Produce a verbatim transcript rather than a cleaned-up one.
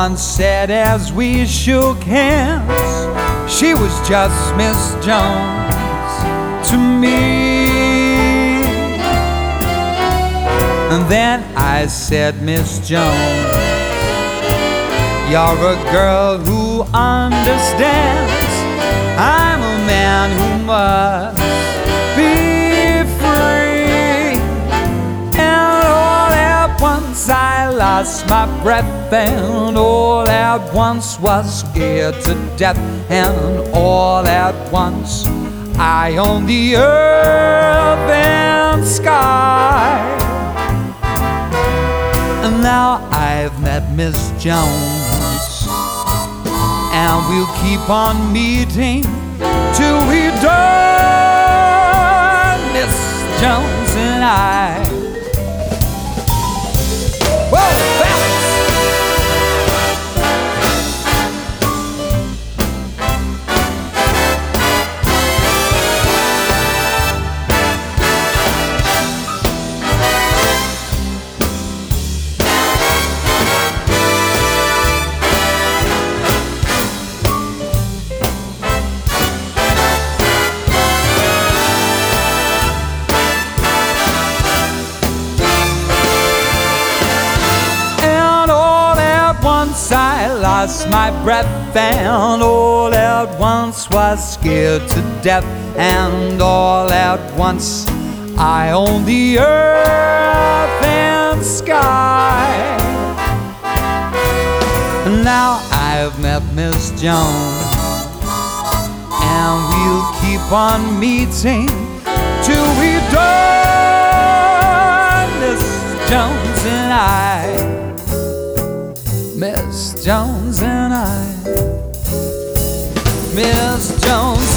once said as we shook hands, she was just Miss Jones to me. And then I said, Miss Jones, you're a girl who understands. I'm a man who must be free. And all at once I lost my breath, and all at once was scared to death, and all at once I own the earth and sky. And now I've met Miss Jones, and we'll keep on meeting till we die, Miss Jones and I. Whoa, fellas! I lost my breath, and all at once was scared to death, and all at once I owned the earth and sky. Now I've met Miss Jones, and we'll keep on meeting till we die, Miss Jones and I. Miss Jones and I, Miss Jones